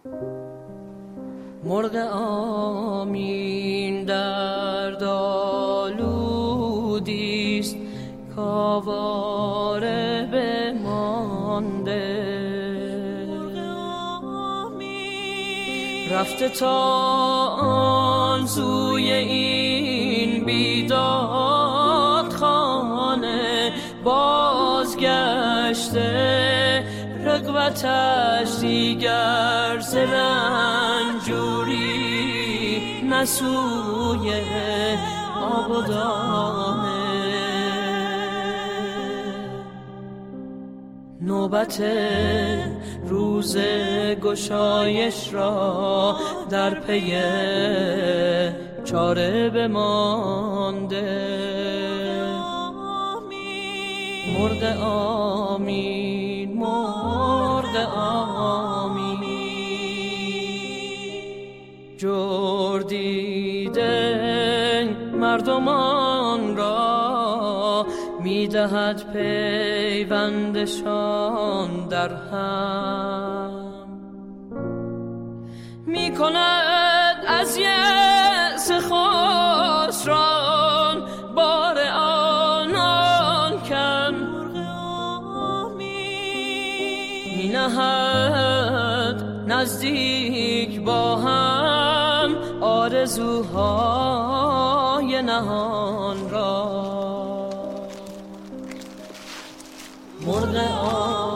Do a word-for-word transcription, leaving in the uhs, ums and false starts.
مرغ آمین دردآلودیست کاواره بمانده، رفته تا آن سوی این بیداد خانه، بازگشته رغبتش دیگر ز رنجوری نسوی آب و دانه. نوبت روز گشایش را در پی چاره بمانده. مرغ آمین، مرغ آمین، جور دیده مردمان را میدهد پیوندشان در هم، میکند از یأس خسران بار آنان کم، مینهد نزدیک با هم آرزوهای نهان را. مرغ آمین